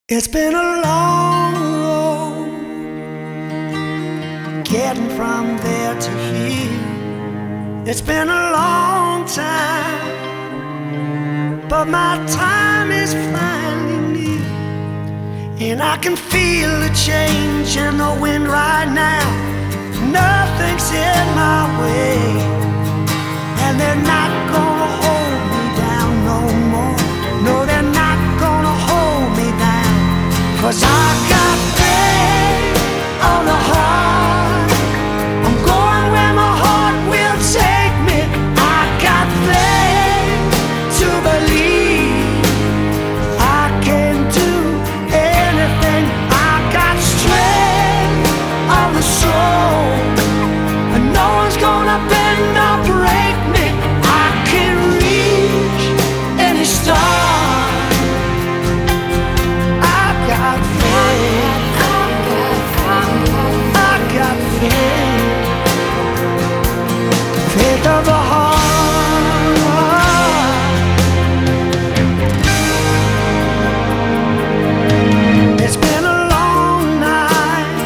It's been a long road getting from there to here. It's been a long time, but my time is finally near. And I can feel the change in the wind right now. Nothing's in my way, and they're not gonna hold me down no more. No, they're not gonna hold me down, 'cause I got faith on the heart. I'm going where my heart will take me. I got faith to believe I can do anything. I got strength of the soul, and no one's gonna bend or break me. I can reach any star. Faith of the heart. It's been a long night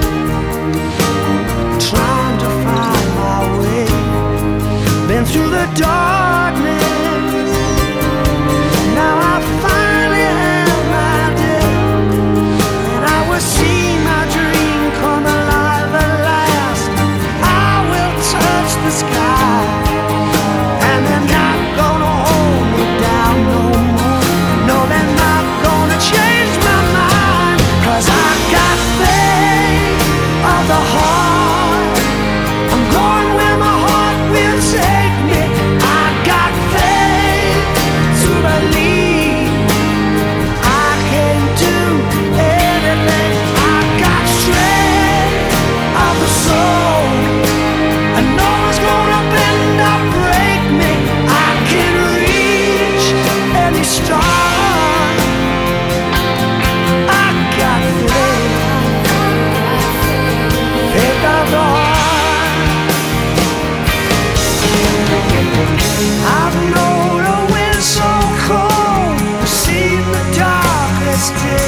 trying to find my way. Been through the darkness, now I finally have my day, and I will see my dream come alive at last. I will touch the sky, and they're not gonna hold me down no more. No, they're not gonna change my mind, 'cause I got faith of the heart. I'm going where my heart will take me. I got faith to believe I can do anything. I got strength of the soul, and no one's gonna bend or break me. I can reach any star. I got faith, faith of the heart. I've known a wind so cold, seen the darkest day.